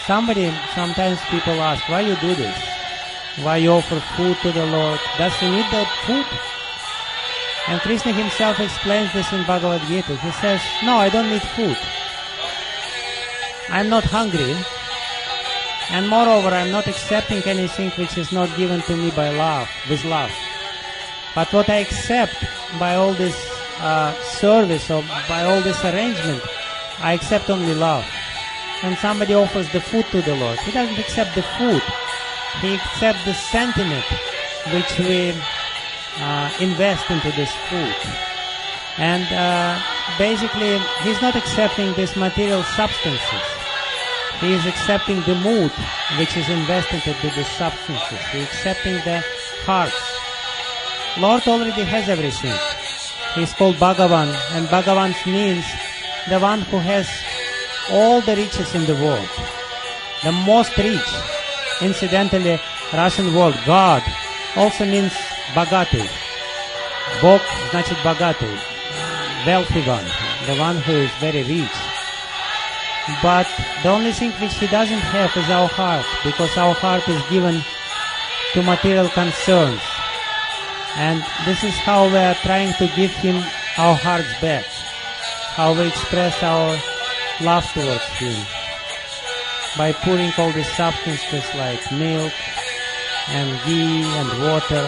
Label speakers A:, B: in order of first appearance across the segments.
A: Sometimes people ask, why you do this? Why you offer food to the Lord? Does he need that food? And Krishna himself explains this in Bhagavad Gita. He says, no, I don't need food. I'm not hungry. And moreover, I'm not accepting anything which is not given to me by love, with love. But what I accept by all this service or by all this arrangement, I accept only love. When somebody offers the food to the Lord, he doesn't accept the food. He accepts the sentiment which we invest into this food. And basically, he's not accepting these material substances. He is accepting the mood which is invested into the substances. He is accepting the hearts. Lord already has everything. He is called Bhagavan, and Bhagavan means the one who has all the riches in the world. The most rich. Incidentally, Russian word God also means Bogатый. Bog значит богатый, wealthy one, the one who is very rich. But the only thing which he doesn't have is our heart, because our heart is given to material concerns. And this is how we are trying to give him our hearts back, how we express our love towards him, by pouring all these substances like milk and ghee and water.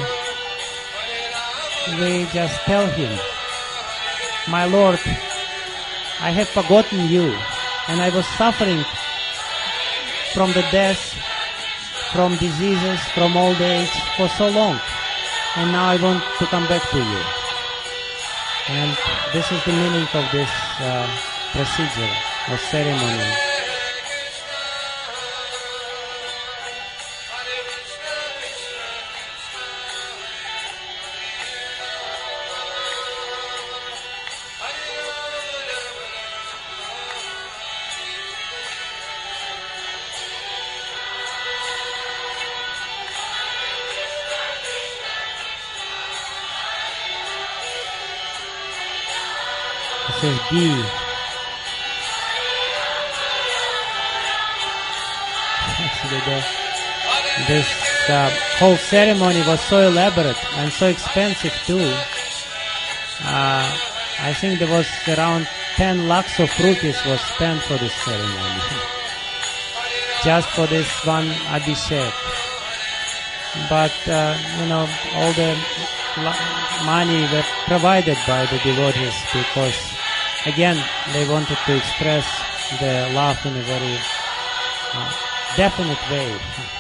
A: We just tell him, my Lord, I have forgotten you, and I was suffering from the death, from diseases, from old age for so long, and now I want to come back to you. And this is the meaning of this procedure or ceremony. This is ghee. Actually, this whole ceremony was so elaborate and so expensive too. I think there was around 10 lakhs of rupees was spent for this ceremony. Just for this one Abhishek. But, all the money were provided by the devotees because, again, they wanted to express their love in a very definite way.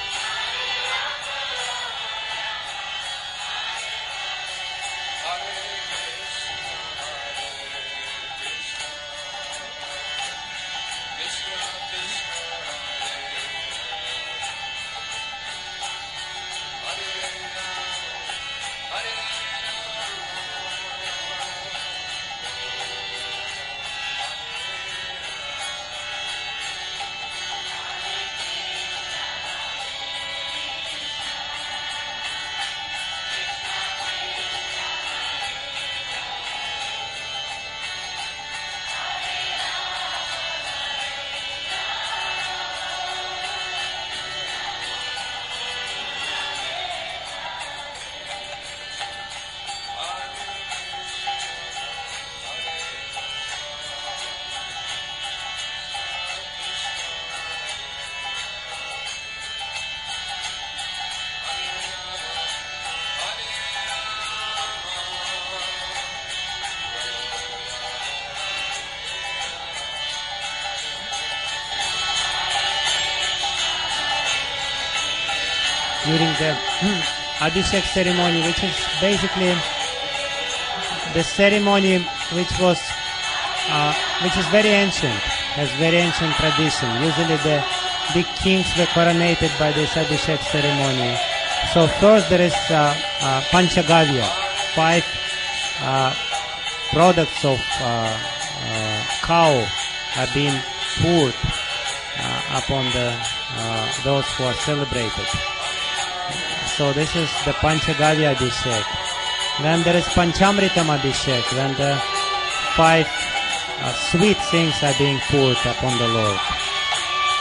A: During the Abhishek ceremony, which is basically the ceremony which is very ancient, has very ancient tradition. Usually the big kings were coronated by this Abhishek ceremony. So first there is Panchagavya, 5 products of cow are being poured upon those who are celebrated. So this is the Panchagavya Abhishek. Then there is Panchamritam Abhishek, when the 5 sweet things are being poured upon the Lord.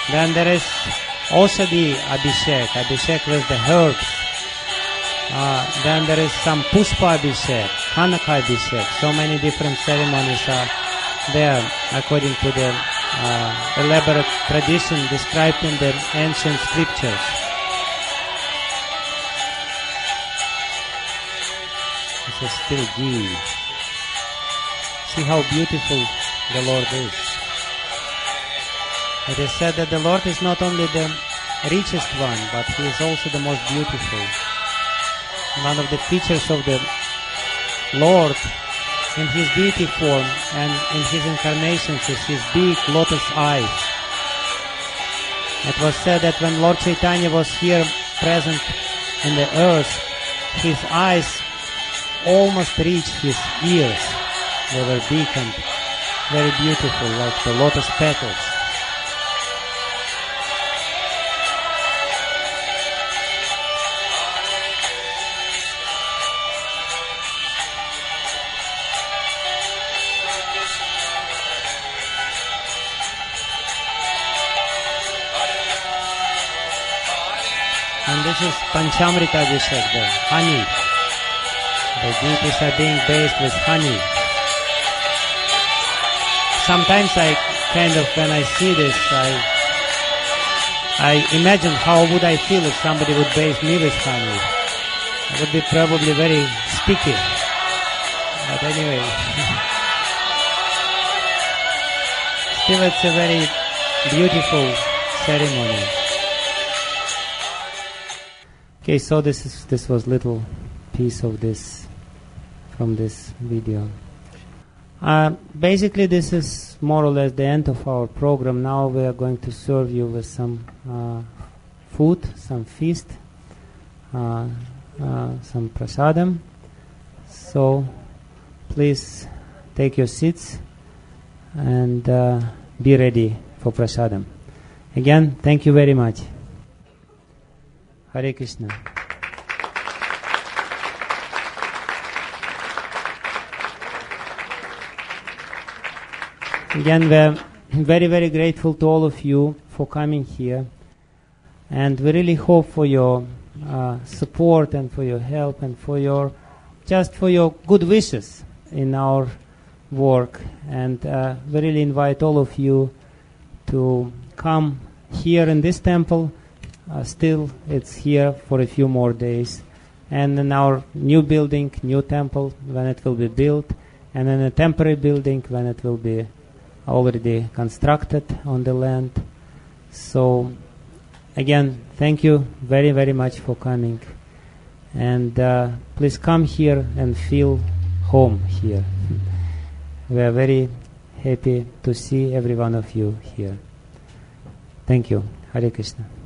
A: Then there is Oshadi Abhishek with the herbs. Then there is some Pushpa Abhishek, Kanaka Abhishek. So many different ceremonies are there according to the elaborate tradition described in the ancient scriptures. This is still ghee. See how beautiful the Lord is. It is said that the Lord is not only the richest one, but He is also the most beautiful. One of the features of the Lord in His deity form and in His incarnations is His big lotus eyes. It was said that when Lord Chaitanya was here present in the earth, His eyes almost reached His ears. They were big and very beautiful, like the lotus petals. And this is Panchamrita Abhishek, the honey. The deities are being bathed with honey. Sometimes I kind of, when I see this, I imagine how would I feel if somebody would bathe me with honey. It would be probably very sticky. But anyway, still it's a very beautiful ceremony. Okay, so this was little piece of this from this video. Basically, this is more or less the end of our program. Now we are going to serve you with some food, some feast, some prasadam. So please take your seats and be ready for prasadam. Again, thank you very much. Hare Krishna. Again, we're very, very grateful to all of you for coming here. And we really hope for your support and for your help and for your good wishes in our work. And we really invite all of you to come here in this temple. Still, it's here for a few more days. And in our new building, new temple, when it will be built, and in a temporary building when it will be already constructed on the land. So, again, thank you very, very much for coming. And please come here and feel home here. We are very happy to see every one of you here. Thank you. Hare Krishna.